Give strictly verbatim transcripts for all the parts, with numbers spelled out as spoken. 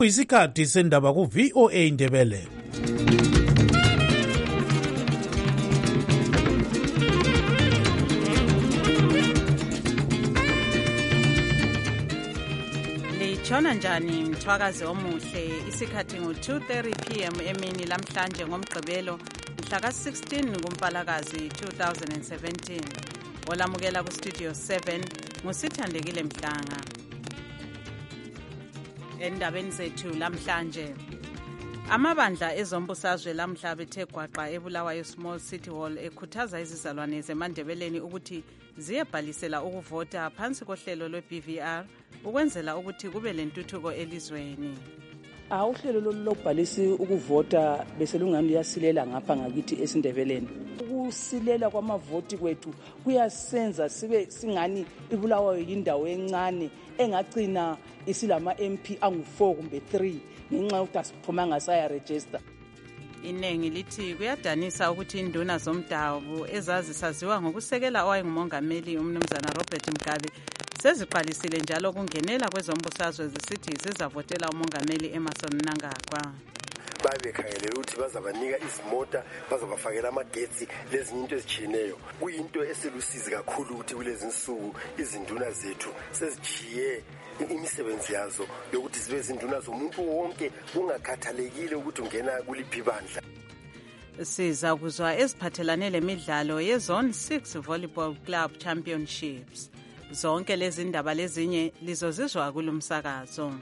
Isikhathi sendaba ku V O A Ndebele. Litshona njani mthwakazi omuhle, isikhathi ngo two thirty p m emini lamhlanje ngomgqibelo mhla ka sixteen kuMpalakazi two thousand seventeen. Olamukela ku studio seven ngusithandekile Mhlanga. Endabeni zethu lamhlanje, amabandla ezombusazwe lamhla bethe gwaqa eBulawayo Small City Hall ekhuthaza izizalwane zeMandebeleni ukuthi ziyebhalisela ukuvota phansi kohlelo lwe-B V R ukwenzela ukuthi kube lentuthuko elizweni. Uhlelo lokubhalisa ukuvota bese lungani liyasilela ngapha ngakithi eSindebeleni. Ukusilela kwamavoti kwethu kuyasenza sibe singani iBulawayo yindawo encane engagcina isilama M P angu four kumbe three ngenxa yokuthi asiphuma ngasaya register. Inengi lithi kuyadanisa ukuthi induna zomdabu ezazi saziwa ngokusekela owayengumongameli umnumzana Robert Mugabe seziqalisile njalo kungenela kwezombusazwe zisithi zizavotela umongameli Emmerson Mnangagwa. Babekhangelela ukuthi bazabanika izimota, bazabafakela amagetsi lezinye into ezitshiyeneyo. Kuyinto esilusizi kakhulu ukuthi kulezi insuku izinduna zethu sezijiye imisebenzi yazo yokuthi zibe izinduna zomuntu wonke kungakhathalekile ukuthi ungena kuliphi bandla. Siza kuzwa eziphathelane lemidlalo ye-Zone six Volleyball Club Championships. Zonke lezi ndaba lezinye lizozizwa kulumsakazo.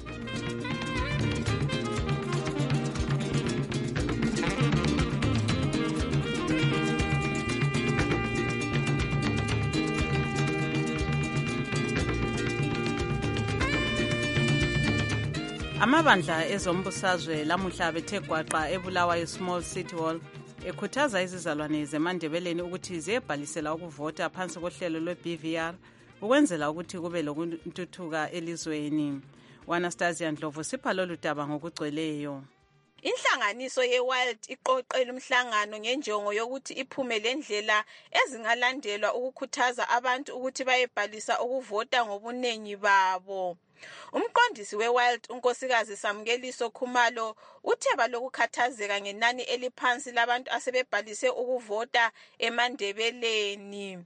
Amabandla ezombusazwe lamuhla bethe gwaqa eBulawayo Small City Hall ekhuthaza izizalwane zeMandebeleni ukuthi ziyebhalisela ukuvota phansi kohlelo lwe-B V R ukwenzela ukuthi kube lokuntuthuka elizweni. Anastasia Ndlovu sipha lolu daba ngokugcweleyo. Inhlanganiso ye-Wild iqoqela umhlangano ngenjongo yokuthi iphume lendlela ezingalandelwa ukukhuthaza abantu ukuthi bayebhalisa ukuvota ngobunengi babo. Umqondisi we-Wild unkosikazi Samukeliso Khumalo uthe balokukhathazeka ngenani eliphansi labantu asebebhalise ukuvota eMandebeleni.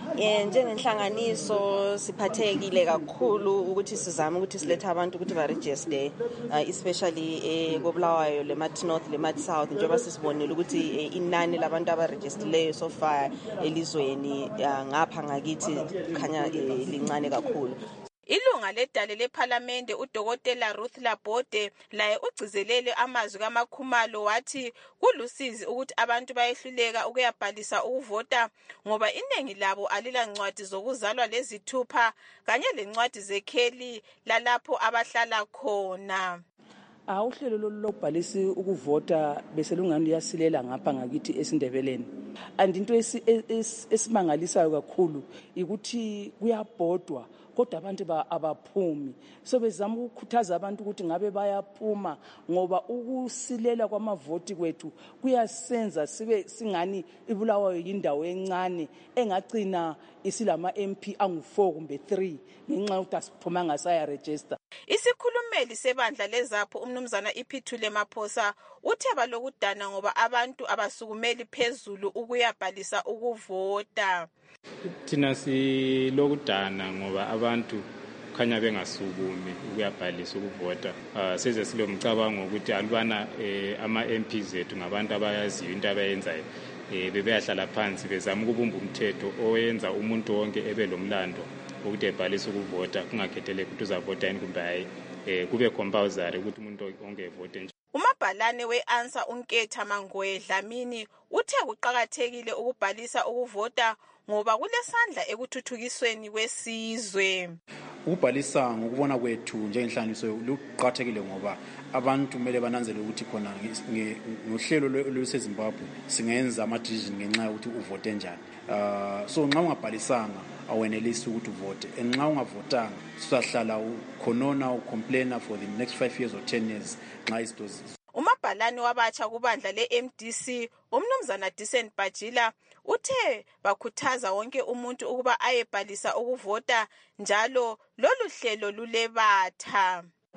Njengenhlanganiso siphathekile kakhulu ukuthi sizame ukuthi silethe abantu ukuthi baregister especially eBulawayo leMat North leMat South njengoba sisibonile ukuthi inani labantu abaregistileyo so far elizweni ngapha ngakithi khanya lincane kakhulu. Ilunga ledale lePhalamende uDokotela Ruth Labode laye ugcizelele amazwi kaMakhumalo wathi kulusizi ukuthi abantu bayehluleka ukuyabhalisa ukuvota ngoba iningi labo alila ncwadi zokuzalwa lezithupha kanye lencwadi zekheli lalapho abahlala khona. Uhlelo lokubhalisa ukuvota bese lungani liyasilela ngapha ngakithi eSindebeleni. And into esimangalisayo kakhulu ukuthi kuyabhodwa kodwa abantu abaphumi. So bezama ukukhuthaza abantu ukuthi ngabe bayaphuma ngoba ukusilela kwamavoti kwethu kuyasenza sibe singani iBulawayo yindawo encane engagcina isilama M P angu four kumbe three ngenxa yokuthi asiphuma ngasaya register. Isikhulumeli sebandla lezapho umnumzana Iphithule Maphosa uthe balokudana ngoba abantu abasukumeli phezulu ukuyabhalisa ukuvota. Thina silokudana ngoba abantu khanya bengasukumi ukuyabhalisa ukuvota. Uh, size silomcabango ukuthi alubana eh, ama M P zethu ngabantu abayaziyo into abayenzayo eh, bebeyahlala phansi bezama ukubumba umthetho oyenza umuntu wonke ebe lomlando ukuthi ebhalise ukuvota kungakhethele ukuthi uzavota yini kumbe hayi eh, kube compulsory ukuthi umuntu wonke evote nje. Umabhalane we-Answer uNketha Mangoye Dlamini uthe kuqakathekile ukubhalisa ukuvota ngoba kulesandla ekuthuthukisweni kwesizwe. Ukubhalisa ngokubona kwethu njengenhlanganiso luqakathekile ngoba abantu kumele bananzele ukuthi khona ngohlelo lweSezimbabwe singenza ama decision ngenxa yokuthi uvote njani. Uh, so nxa ungabhalisanga awenelisi ukuthi uvote, nxa ungavotanga sizahlala ukhonona ucomplaina for the next five years or ten years nxa isidozisi. Umabhalane wabatsha kubandla le-M D C umnumzana Decent Bajila uthe bakhuthaza wonke umuntu ukuba ayebhalisa ukuvota njalo lolu hlelo lulebatha.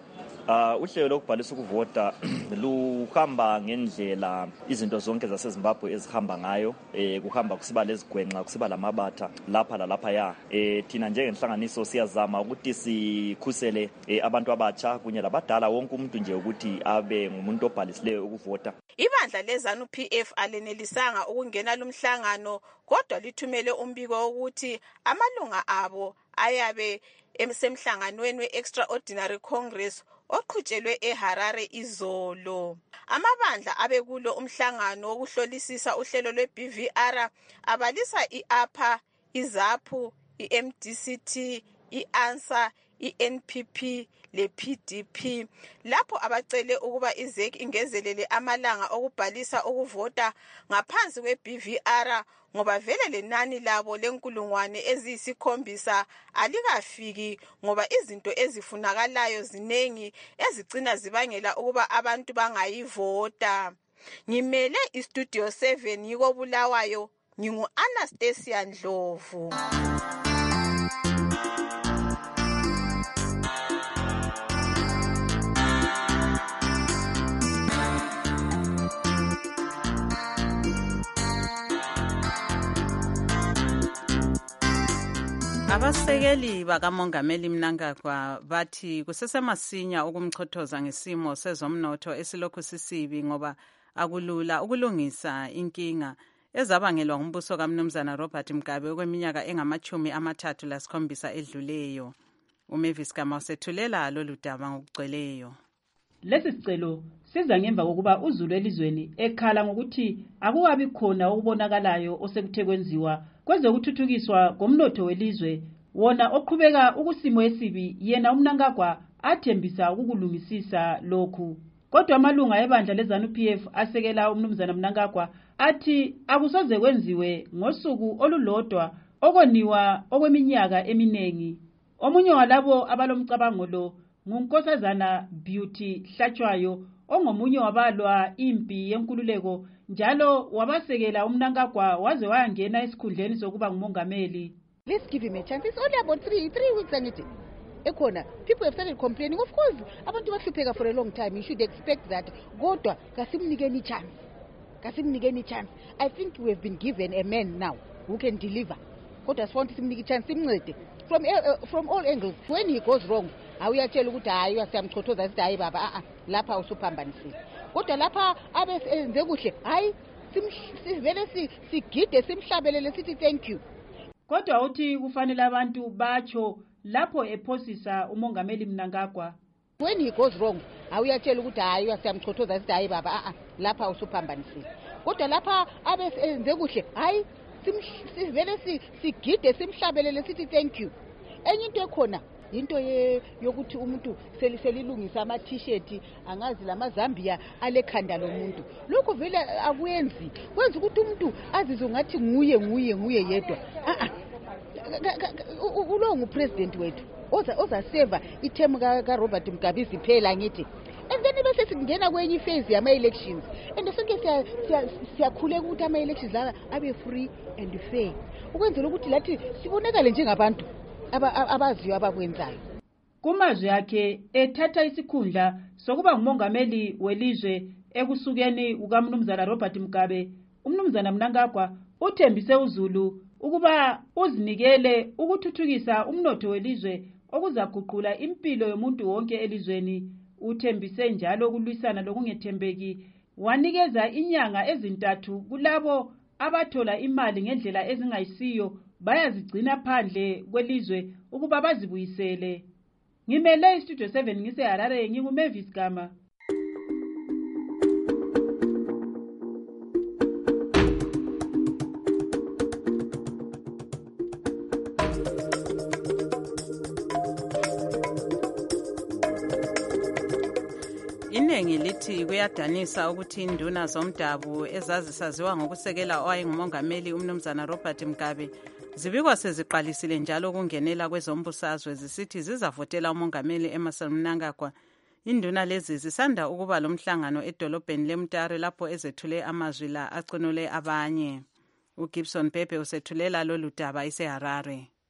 Uh, uhlelo lokubhalisa ukuvota luhamba ngendlela izinto zonke zaseZimbabwe ezihamba ngayo, eh, kuhamba kusiba lezigwenxa, kusiba lamabatha lapha lalapha ya. Eh, thina njengenhlanganiso siyazama ukuthi sikhusele eh, abantu abatsha kunye labadala, wonke umuntu nje ukuthi abe ngumuntu obhalisileyo ukuvota. Ibandla lezanu P F alenelisanga ukungena lumhlangano, kodwa lithumele umbiko ukuthi amalunga abo ayabe emsemhlanganweni we-Extraordinary Congress oqhutshelwe eHarare izolo. Amabandla abekulo umhlangano wokuhlolisisa uhlelo lwe-B V R abalisa i-A P A, iZAPU, i-M D C T, i-ANSA, i-N P P le-P D P, lapho abacele ukuba i-Z E C ingezelele amalanga okubhalisa ukuvota ngaphansi kwe-B V R ngoba vele lenani labo lenkulungwane eziyisikhombisa alikafiki, ngoba izinto ezifunakalayo zinengi ezigcina zibangela ukuba abantu bangayivota. Ngimele iStudio seven yiko Bulawayo, ngingu-Anastasia Ndlovu. Abasekeli bakamongameli Mnangagwa bathi kusesemasinya ukumchothoza ngesimo sezomnotho esilokhu sisibi ngoba akulula ukulungisa inkinga ezabangelwa ngumbuso kaMnumzana Robert Mugabe okweminyaka engamachumi amathathu lasikhombisa edluleyo. uMavis Gama usethulela lolu daba ngokugcweleyo. Lesi sicelo siza ngemva kokuba uZulu elizweni ekhala ngokuthi akukabi khona okubonakalayo osekuthe kwenziwa kwezokuthuthukiswa komnotho welizwe, wona oqhubeka ukusimo esibi yena uMnangagwa athembisa ukukulungisisa lokhu. Kodwa amalunga ebandla lezanu P F asekela uMnumzana Mnangagwa athi akusoze kwenziwe ngosuku olulodwa okoniwa okweminyaka eminengi. Omunye walabo abalomcabango lo nguNkosazana Beauty Hlatshwayo, ongomunye wabalwa impi yenkululeko njalo wabasekela uMnangagwa waze wayangena esikhundleni sokuba ngumongameli. Let's give him a chance. It's only about three three weeks and it. Ekona, people have started complaining. Of course, abantu bahlupheka for a long time. You should expect that. Kodwa kasimnikeni chance. Kasimnikeni chance. I think we have been given a man now who can deliver. Kodwa sifonti simniki chance simncede. From uh, from all angles. When he goes wrong, awuyatshela ukuthi hayi asiyamchothoza sithi hayi baba a a lapha usuphambanisile. Kodwa lapha abesenze kuhle hayi sivele sigide simhlabelele sithi thank you. Kodwa uthi kufanele abantu batsho lapho ephosisa umongameli Mnangagwa. When he goes wrong, awuyatshela ukuthi hayi asiyamchothoza sithi hayi baba a a lapha usuphambanisile. Kodwa lapha abesenze kuhle hayi sivele sigide simhlabelele sithi thank you. Enye into ekhona into yokuthi umuntu selilungisa ama t-shirt angazi lamazambia alekhanda lomuntu. Lokho vele akuyenzi. Kwenza ukuthi umuntu azizwe ngathi nguye nguye nguye yedwa. Ah ah. Ulo ngupresident wethu. Oza oza save ithemu ka Robert Mugabe iziphela ngithi. And then bese singena kwenye phase yama elections. And sonke siya siyakhuleka ukuthi ama elections la abe free and fair. Ukwenzela ukuthi lathi sibonakale njengabantu abaziyo abakwenzayo. Kumazwi yakhe ethatha isikhundla sokuba ngumongameli welizwe ekusukeni kukaMnumzana Robert Mugabe, uMnumzana Mnangagwa uthembise uZulu ukuba uzinikele ukuthuthukisa umnotho welizwe okuzaguqula impilo yomuntu wonke elizweni. Uthembise njalo ukulwisana lokungethembeki, wanikeza inyanga ezintathu kulabo abathola imali ngendlela ezingayisiyo bayazigcina phandle kwelizwe ukuba bazibuyisele. Ngimele iStudio seven ngise Harare, nginguMavis Gama. Inengi lithi kuyadanisa ukuthi induna zomdabu ezazisaziwa ngokusekela owayengumongameli uMnumzana Robert Mugabe zibikwa seziqalisile njalo ukungenela kwezombusazwe zisithi zizavotela umongameli Emmerson Mnangagwa. Induna lezi zisanda ukuba lomhlangano edolobheni leMutare lapho ezethule amazwi la acinule abanye. uGibson Bhebhe usethulela lolu daba iseHarare.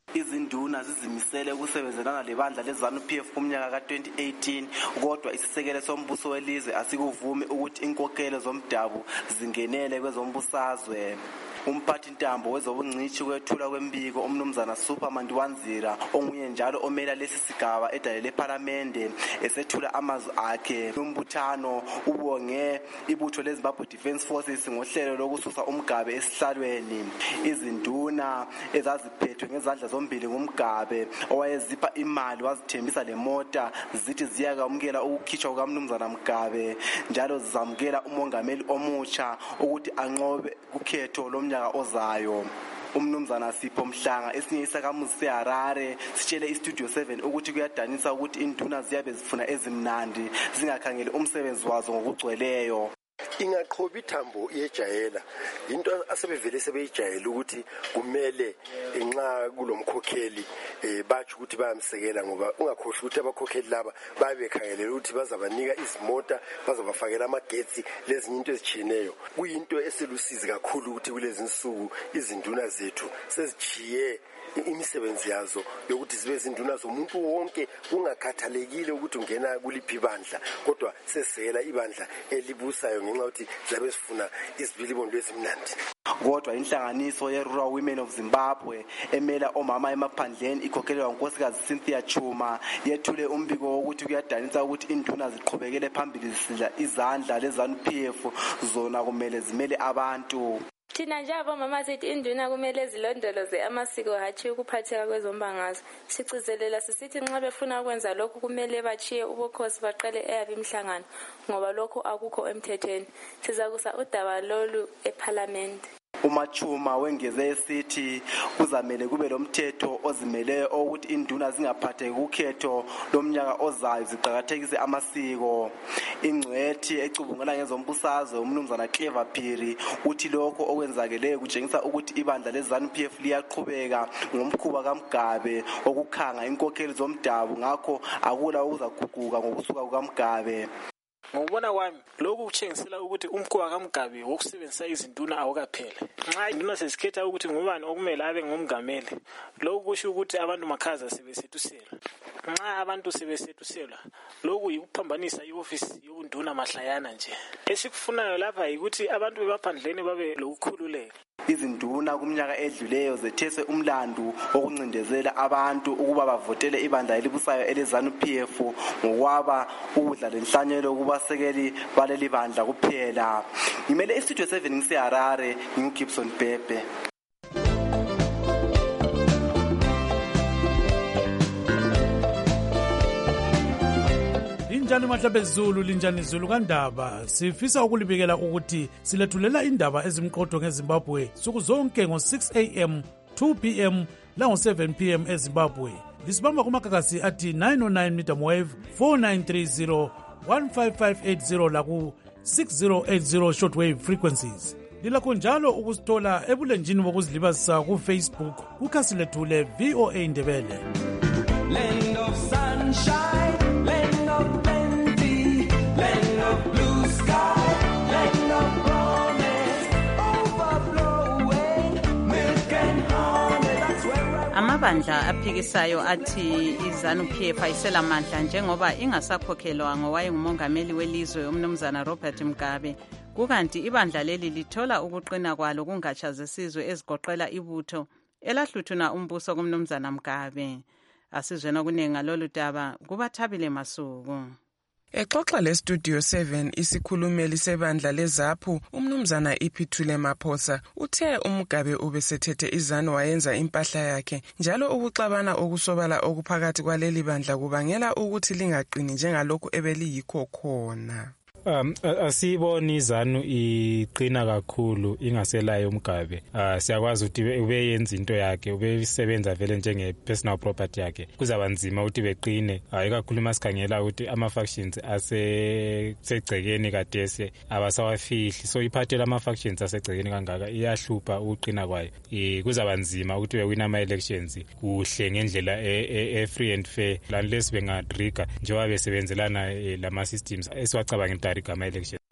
Izinduna zizimisele ukusebenzelana lebandla leZANU P F kumnyaka ka twenty eighteen kodwa isisekelo sombuso welizwe asikuvumi ukuthi inkokhelo zomdabu zingenele kwezombusazwe. Umphathi ntambo wezobungcishi kwethula kwembiko umnumzana Superman Wanzira onguye njalo omela lesi sigaba edale leParliament esethula amazwi akhe. Umbuthano ubonge ibutho leZimbabwe Defence Forces ngohlelo lokususa umgabe esihlalweni. Izinduna ezaziphethwe ngezandla zombili ngumgabe owayezipha imali wazithembisa lemota zithi ziyakamukela ukukhishwa kukamnumzana Mgabe njalo zizamukela umongameli omutsha ukuthi anqobe ukhetho lo nyaka ozayo. Umnumzana Sipho Mhlanga esinye isakamuzi seHarare sitshele iStudio seven ukuthi kuyadanisa ukuthi induna ziyabe zifuna ezimnandi zingakhangeli umsebenzi wazo ngokugcweleyo. Ingaqhoba ithambo iyejayela into asebevele sebeyijayela ukuthi kumele enxa kulomkhokheli eh bathi ukuthi bayamsekela ngoba ungakhohlwa ukuthi abakhokheli laba babe bekhangelela ukuthi bazabanika izimota bazabafakela amagetsi lezinye into ezichineyo. Kuyinto eselusizi kakhulu ukuthi kulezi insuku izinduna zethu sezichiye imisebenzi yazo yokuthi zibe izinduna zomuntu wonke kungakhathalekile ukuthi ungena kuliphi ibandla kodwa sesekela ibandla elibusayo ngenxa ukuthi zabe sifuna isibilibondo esimnandi. Kodwa inhlanganiso ye-Rural Women of Zimbabwe emela omama emaphandleni ikhokhelwa unkosikazi Cynthia Chuma yethule umbiko wokuthi kuyadanisa ukuthi induna ziqhubekele phambili zisila izandla leZANU P F zona kumele zimele abantu. Thina njalo mama sithi induna kumele zilondoloze amasiko hathi ukuphatheka kwezombangazwe. Sicizelela sisithi nxa befuna ukwenza lokhu kumele bachiye ubukhosi baqale eyabi imhlangano ngoba lokho akukho emthethweni. Sizakusa udaba lolu eParliament. UMachuma wengeze esithi kuzamele kube lomthetho ozimeleyo ukuthi induna zingaphatheki ukhetho lomnyaka ozayo ziqhakathekise amasiko. Ingcwethi ecubungela ngezombusazwe umnumzana Clever Phiri uthi lokho okwenzakeleyo kutshengisa ukuthi ibandla leZANU P F liyaqhubeka ngomkhuba kaMgabe okukhanga inkokheli zomdabu ngakho akula ukuzaguquka ngokusuka kukaMgabe. Ngokubona kwami lokhu kutshengisela ukuthi umkhuba kaMgabe wokusebenzisa izinduna awukaphela. Nxa induna sesikhetha ukuthi ngubani okumele abe ngumgameli lokhu kusho ukuthi abantu makhaza sebesethuselwa. Nxa abantu sebesethuselwa lokhu yikuphambanisa iofisi yobunduna mahlayana nje. Esikufunayo lapha yikuthi abantu bebaphandleni babe lokukhululeka. Izinduna kumnyaka edluleyo zethese umlandu okuncindezela abantu ukuba bavotele ibandla elibusayo eleZANU P F ngokwaba ukudla lenhlanyelo kubasekeli baleli bandla kuphela. Ngimele iStudio seven ngiseHarare nginguGibson Pepe. Linjani mahlabe Zulu, linjani Zulu kandaba. Sifisa ukulibikela ukuthi silethulela indaba ezimqotho ngeZimbabwe suku zonke ngo six a m, two p m lango seven p m eZimbabwe. Lisibamba kumakakasi athi nine oh nine medium wave, four nine three zero, one five five eight zero laku six zero eight zero shortwave frequencies. Lilakho njalo ukusithola ebulenjini bokuzilibazisa ku Facebook kukhasi lethu le V O A Ndebele. Land of sunshine, land of plenty, land of blue sky, land of promise, overflowing milk and honey. That's where Amabandla aphikisayo athi iZANU P F ayisela mandla njengoba ingasakhokhelwa ngowayengumongameli welizwe umnumzana Robert Mugabe. Kukanti ibandla leli lithola ukuqina kwalo kungatsha zesizwe ezigoqela ibutho elahluthuna umbuso kumnumzana Mugabe. Asizwena kunenga lolu daba kubaThabile Masuku. Exoxa leStudio seven isikhulumeli sebandla leZAPU umnumzana Iphithule Maphosa uthe uMugabe ubesethethe iZANU wayenza impahla yakhe njalo ukuxabana okusobala okuphakathi kwaleli bandla kubangela ukuthi lingaqini njengalokhu ebeliyikho khona. Um asiboni iZANU iqina kakhulu ingaselayo uMgabe. Uh siyakwazi ukuthi ubeyenza into yakhe, ubesebenza vele njenge personal property yakhe. Kuzaba nzima ukuthi beqine. Ayikakhulu masikhangela ukuthi ama factions ase segcekeni kadese abasawafihli. So iphathela ama factions asegcekeni kangaka iyahlupa uqina kwayo. Eh kuzaba nzima ukuthi bewina ama elections kuhle ngendlela e free and fair. Unless bengadriga njengoba besebenzelana lama systems esiwacabanga ama election.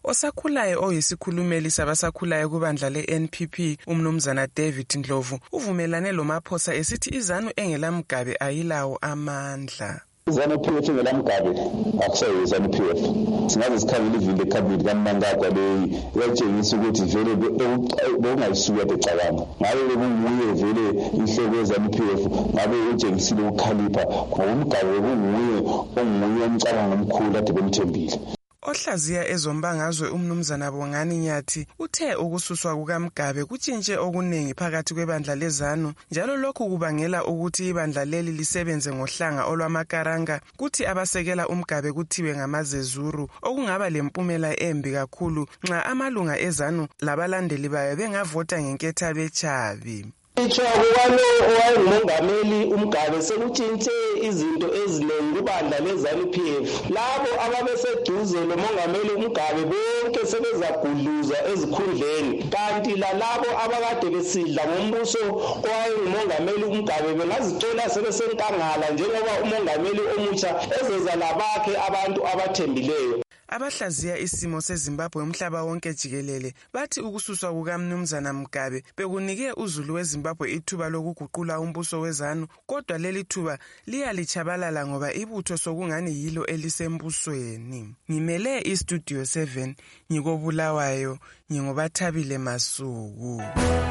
Osakhulayo oyisikhulumeli sabasakhulayo kubandla le-N P P umnumzana David Ndlovu uvumelane loMaphosa esithi izanu engelamgabe ayilawo amandla. Izanu P F engelamgabe akusayo izanu P F. Singaze sikhangele ivile cabinet kaMnangagwa le yatshengisa ukuthi vele bekungayisuka becabanga. Ngabe kunguye vele inhloko yezanu P F ngabe utshengisile ukukhalipha ngokumgabe kunguye onguye umcabango omkhulu ade bemthembile. Ohlaziya ezombangazwe umnumzana Bongani Nyathi uthe ukususwa kukaMgabe kutshintshe okuningi phakathi kwebandla lezanu njalo lokhu kubangela ukuthi ibandla leli lisebenze ngohlanga olwamakaranga kuthi abasekela uMgabe kuthiwe ngamazezuru okungaba lempumela embi kakhulu nxa amalunga ezanu labalandeli bayo bengavota ngenketha bechabi. Ichoko kwalo owayengumongameli uMgabe sekutshintshe izinto eziningi kubandla lezanu P F. Labo ababeseduze lomongameli uMgabe bonke sebezagudluzwa ezikhundleni. Kanti lalabo abakade besidla ngombuso owayengumongameli uMgabe bengazithola sebesenkangala njengoba umongameli omutsha ezeza labakhe abantu abathembileyo. Abahlaziya isimo seZimbabwe umhlaba wonke jikelele bathi ukususwa kukaMnumzana Mugabe bekunike uzulu weZimbabwe ithuba lokuguqula umbuso wezanu kodwa leli thuba liyalichabalala ngoba ibutho sokungani yilo elisembusweni. Ngimele iStudio seven ngikobulawayo ngingobathabile Masuku.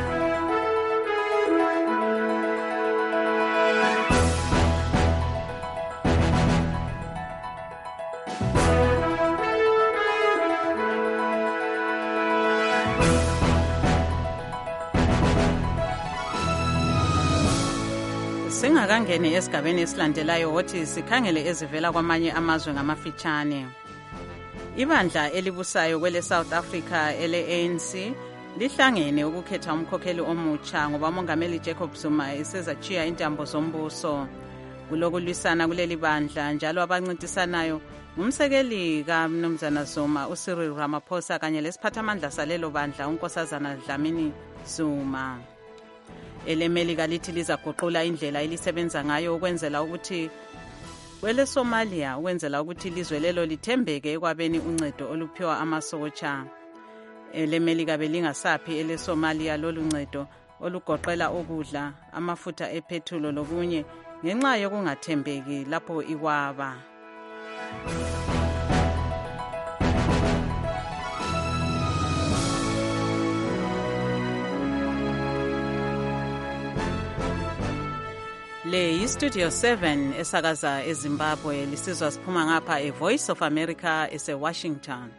Singakangeni esigabeni esilandelayo wothi sikhangele ezivela kwamanye amazwe ngamafitshane. Ibandla elibusayo kwele South Africa ele-A N C lihlangene ukukhetha umkhokheli omutsha ngoba umongameli Jacob Zuma esezachiya intambo zombuso. Kulokulwisana kuleli bandla njalo abancintisanayo umsekeli kaMnumzana Zuma uCyril Ramaphosa kanye lesiphathamandla salelo bandla uNkosazana Dlamini Zuma. Elemelika lithi lizaguqula indlela elisebenza ngayo ukwenzela ukuthi kwele Somalia ukwenzela ukuthi ilizwe lelo lithembeke ekwabeni uncedo oluphiwa amasotsha. Elemelika belingasaphi ele Somalia lolu ncedo olugoqela ukudla, amafutha ephethulo lokunye ngenxa yokungathembeki lapho ikwaba. Le yiStudio seven esakaza eZimbabwe lisizwa siphuma ngapha eVoice of America ese-Washington.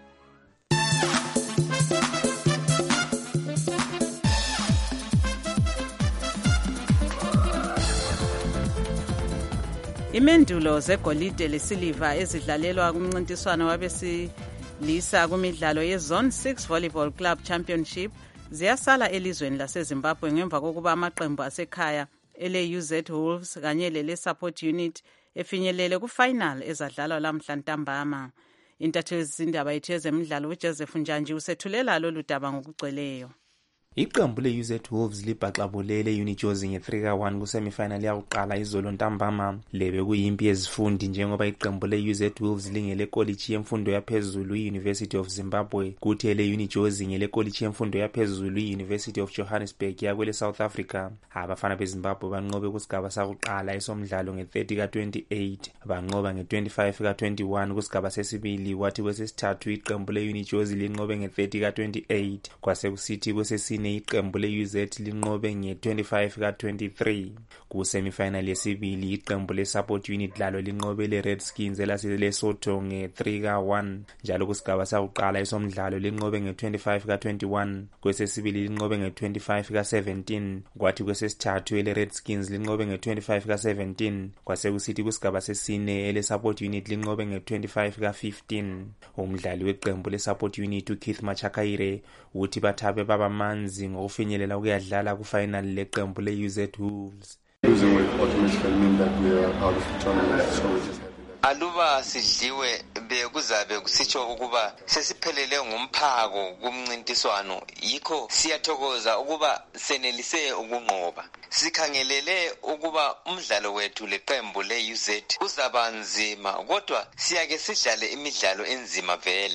Imendulo zegolide lesiliva ezidlalelwa kumncintiswano wabesilisa kumidlalo ye-Zone six Volleyball Club Championship ziyasala elizweni laseZimbabwe ngemva kokuba amaqembu asekhaya ele-U Z Wolves kanye lele-Support Unit efinyelele ku-final ezadlalwa lamhla ntambama. Intatheli zindaba yethu yezemidlalo uJoseph Njanji usethulela lolu daba ngokugcweleyo. Iqembu le-U Z Wolves libhaxabulele Unijozi nge-three ka one kusemifinal yakuqala izolo ntambama. Lebe kuyimpi yezifundi njengoba iqembu le-U Z Wolves lingele college yemfundo yaphezulu i-University of Zimbabwe kuthi ele-Unijozi ngele college yemfundo yaphezulu i-University of Johannesburg yakwele South Africa. Abafana beZimbabwe banqobe kusigaba sakuqala esomdlalo nge-thirty ka twenty-eight banqoba nge-twenty-five ka twenty-one kusigaba sesibili kwathi kwesesithathu iqembu le-Unijozi linqobe nge-thirty ka twenty-eight kwasekusithi kwesesine iqembu le-U Z linqobe nge-twenty-five ka twenty-three. Kusemifinal yesibili iqembu le-Support Unit lalo linqobe le-Redskins elase-Lesotho nge-three ka one njalo kusigaba sakuqala esomdlalo linqobe nge-twenty-five ka twenty-one kwesesibili linqobe nge-twenty-five ka seventeen kwathi kwesesithathu ele-Redskins linqobe nge-twenty-five ka seventeen kwasekusithi kusigaba sesine ele-Support Unit linqobe nge-twenty-five ka fifteen. Umdlali weqembu le-Support Unit uKeith Machakaire uthi bathabe babamanzi ngokufinyelela ukuyadlala ku-final leqembu le-U Z Wolves. Losing will automatically mean that we are out of the tournament, so we just aluba sidliwe bekuzabe kusitsho ukuba sesiphelele ngumphako kumncintiswano yikho siyathokoza ukuba senelise ukunqoba. Sikhangelele ukuba umdlalo wethu leqembu le-U Z uzaba nzima kodwa siyake sidlale imidlalo enzima vele.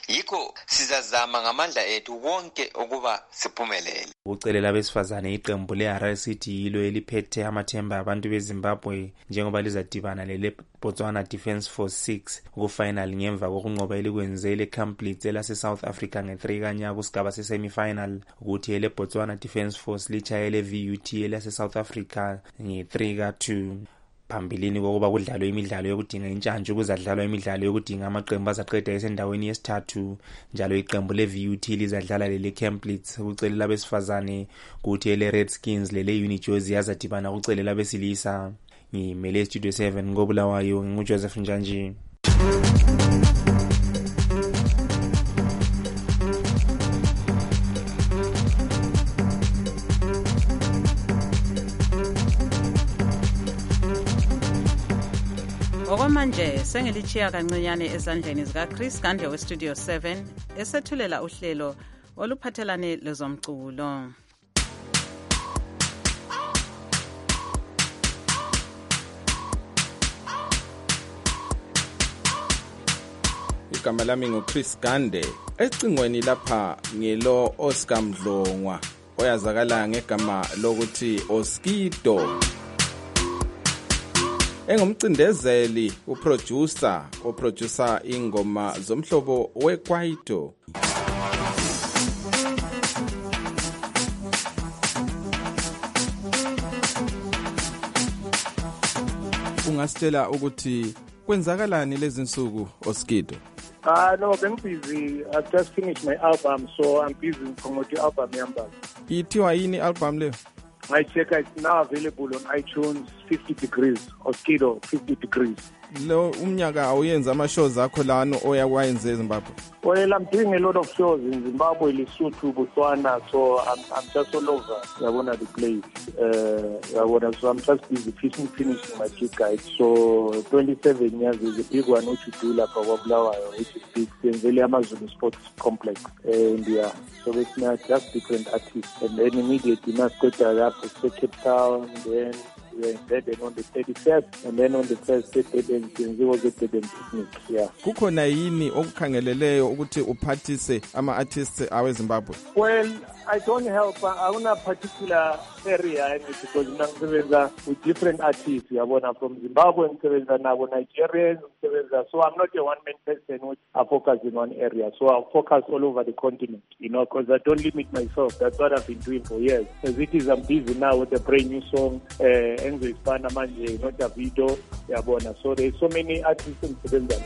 yikho sizazama ngamandla ethu wonke ukuba siphumelele. Ukucelela abesifazane iqembu le-R S C yilo eliphethe amathemba abantu beZimbabwe njengoba lizadibana lele Botswana Defence Force six kufinal ngemva kokunqoba elikwenze le-Camp Blitz elase-South Africa nge-three kanyaka kusigaba se-semifinal, ukuthi ele Botswana Defence Force lichayele V U T elase-South Africa nge-three ka two. Phambilini kokuba kudlalwe imidlalo yokudinga intshantshi kuzadlalwa imidlalo yokudinga amaqembu azaqeda esendaweni yesithathu, njalo iqembu le-V U T lizadlala lele Camp Blitz ukucelela abesifazane, kuthi ele Redskins lele Unijozi yazadibana ukucelela abesilisa. Ngimele Studio seven ngobulawayo nguJoseph Njanji. Okwamanje sengilichiya kancinyane ezandleni zika Chris Gande we Studio seven esethulela uhlelo oluphathelane lezomculo. Igama lami nguChris Gande, ecingweni lapha ngilo Oscar Mdlongwa oyazakala ngegama lokuthi Oskido. Engumcindezeli, uproducer, oproducer ingoma zomhlobo weKwaito. Ungasitshela ukuthi kwenzakalani lezi nsuku Oskido? Ah no, I'm busy. I've just finished my album, so I'm busy promoting album yamba. Ithiwa yini album le? I check it's now available on iTunes. fifty degrees Oskido fifty degrees. Lo umnyaka awuyenza ama shows akho lana oyakwayenza eZimbabwe? Well, I'm doing a lot of shows in Zimbabwe, Lesotho, Botswana, so I'm I'm just all over. I wanna the place. Uh, I wanna so I'm just busy finishing finishing my gig guide. So twenty-seven years is a big one which we do like our Bulawayo, which is big in Vele Amazon Sports Complex uh, India. So it's not just different artists, and then immediately now go to up to Cape Town, then we are in Durban on the thirty-first, and then on the first day Durban was the Durban picnic. Yeah. Kukhona yini okukhangeleleyo ukuthi uphathise ama artists awe Zimbabwe? Well, I don't help I want a particular area because ngisebenza with different artists yabona from Zimbabwe, ngisebenza nabo Nigerians, ngisebenza, so I'm not a one man person which I focus in one area, so I focus all over the continent, you know, because I don't limit myself. That's what I've been doing for years. As it is, I'm busy now with a brand new song uh, Enzo Ispana manje, not a video yabona, so there's so many artists in Zimbabwe.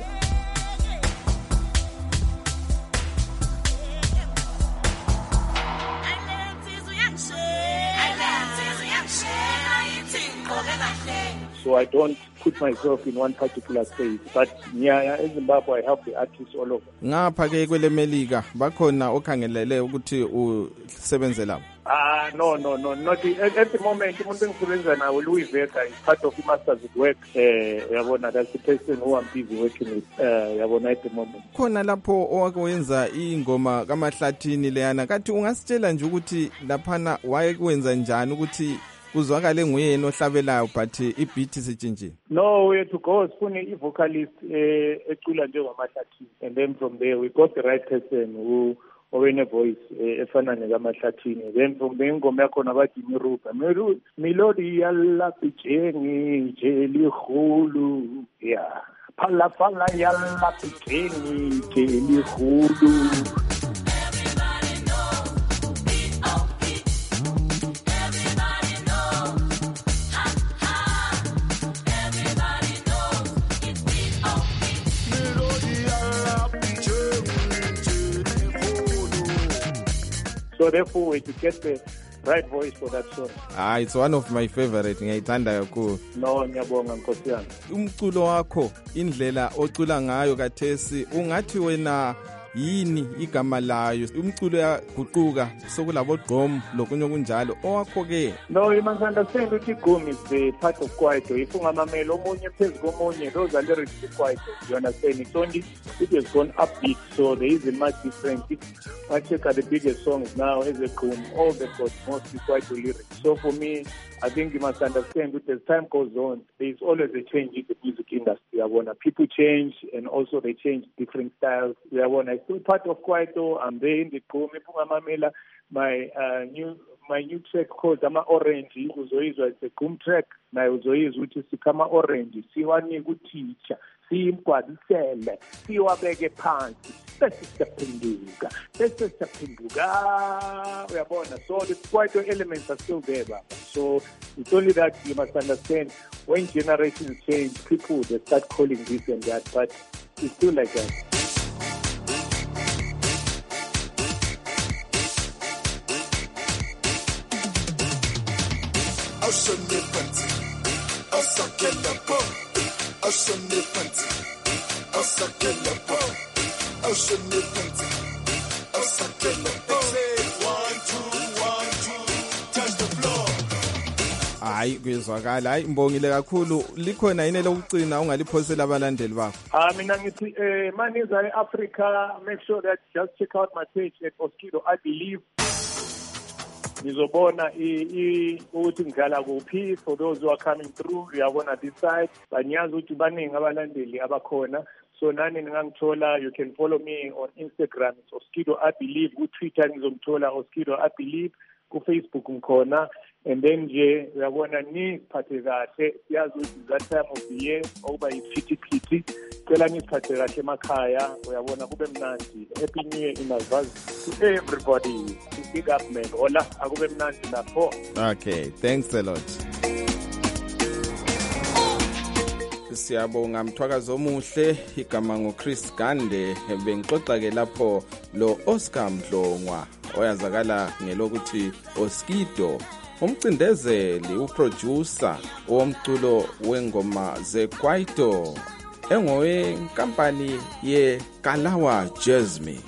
So I don't put myself in one particular space, but yeah, in Zimbabwe I help the artists all over. Ngapha ke kwele Melika bakhona okhangelele ukuthi usebenze lapho? Ah, no, no, no, not at, at the moment. Umuntu engisebenza nawo Louis Vega is part of the masters at work. Eh, yabona, that's the person who I'm busy working with. Eh, yabona at the moment. Khona lapho owakwenza ingoma kaMahlathini leyana, kathi ungasitshela nje ukuthi laphana wayekwenza njani ukuthi kuzwakale nguyena ohlabelayo but ibeat sitshintshile? No, we had to go sifune i-vocalist eh ecula njengamahlathini, and then from there we got the right person who owene voice efana nekaMahlathini. Then from there ingoma yakhona bathi Mirupa Melody yalla pijengi jeli khulu, yeah, phala phala yalla pijengi jeli khulu. So therefore, we to get the right voice for that song. Ah, it's one of my favorite. Ngiyayithanda kakhulu. No, ngiyabonga Nkosi yami. Umculo wakho, indlela ocula ngayo kathesi, ungathi wena yini igama layo? Umculo yaguquka sokulabo gqom lokunye kunjalo. Owakho ke? No, you must understand ukuthi igqom is the part of Kwaito. If ungamamela omunye phezulu komunye, those are lyrics to Kwaito. You understand? It's only it has gone upbeat, so there isn't much difference. I check out the biggest songs now as a gqom, all they've got mostly Kwaito lyrics. So for me, I think you must understand that as time goes on, there is always a change in the music industry. I wanna people change, and also they change different styles. I wanna part of Kwaito. I'm there in the Gqom. Mamela, my uh, new my new track called Ama Orange. Uzoizwa it's a Gqom track. Na uzoizwa which is Kama Orange. Siwani teacher. Simgwadisele. Siwabeke phansi. Bese siyaphenduka. Bese siyaphenduka. Uyabona. So the Kwaito elements are still there, Baba. So it's only that you must understand when generations change, people they start calling this and that, but it's still like that. Hayi kuyezwakala. Hayi Mbongile kakhulu. Likhona yini lokucina ungaliphosela abalandeli bakho? Ah mina ngithi eh maniza eAfrica, make sure that just check out my page at Oskido I Believe. Nizobona i ukuthi ngidlala kuphi for those who are coming through. Uyabona this side. Banyazi ukuthi baningi abalandeli abakhona. So nani ningangithola, you can follow me on Instagram, it's Oskido I Believe. Ku Twitter ngizomthola Oskido I Believe. Ku Facebook ngikhona. And then nje uyabona niphathe kahle, siyazi ukuthi that time of the year okuba yiphithiphithi, cela niphathe kahle emakhaya, uyabona kube mnandi. Happy New Year in advance to everybody. Big up man. Hola, akube mnandi lapho. Okay, thanks a lot. Siyabonga Mthwakazi omuhle, igama ngoChris Gande. Bengixoxa ke lapho lo Oscar Mdlongwa oyazakala ngelokuthi Oskido, umcindezeli uproducer womculo wengoma zeKwaito engowenkampani ye Kalawa Jasmine.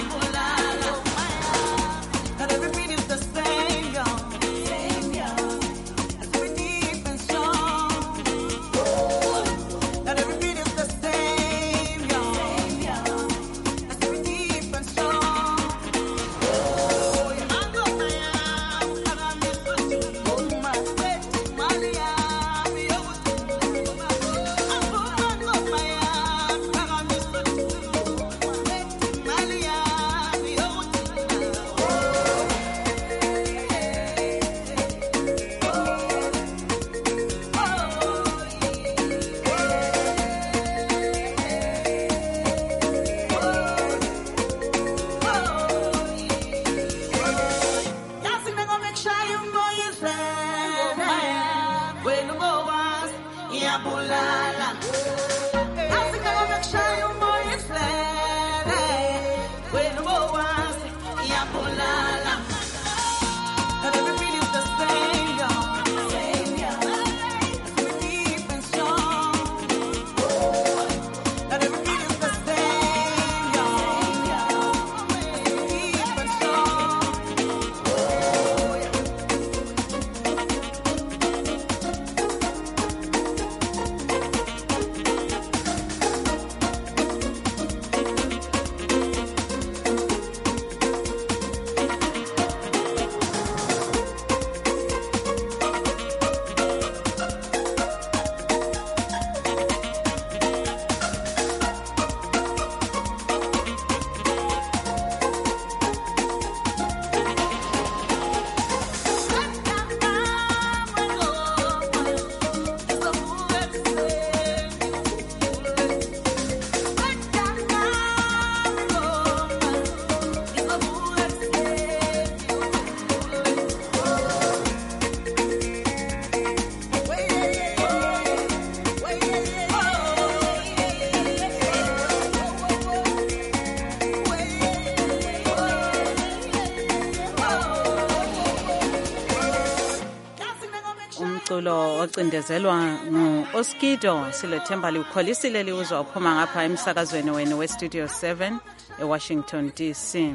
umculo ocindezelwa ngu-Oskido. Silethemba liwukholisile liwuzwa uphuma ngapha emsakazweni wenu we-Studio seven eWashington D C.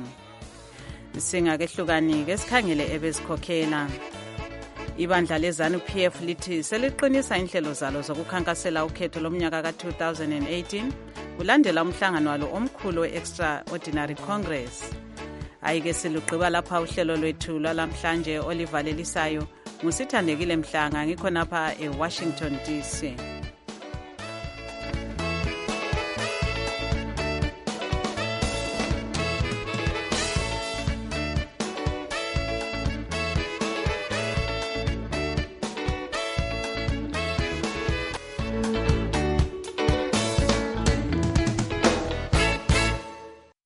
Singakehlukanike sikhangele ebezikhokhela. Ibandla lezanu P F lithi seliqinisa inhlelo zalo zokukhankasela ukhetho lomnyaka ka two thousand eighteen ulandela umhlangano walo omkhulu we-Extraordinary Congress. Ayike silugqiba lapha uhlelo lwethu lwalamhlanje olivalelisayo. Ngusithandekile Mhlanga ngikhona lapha eWashington D C.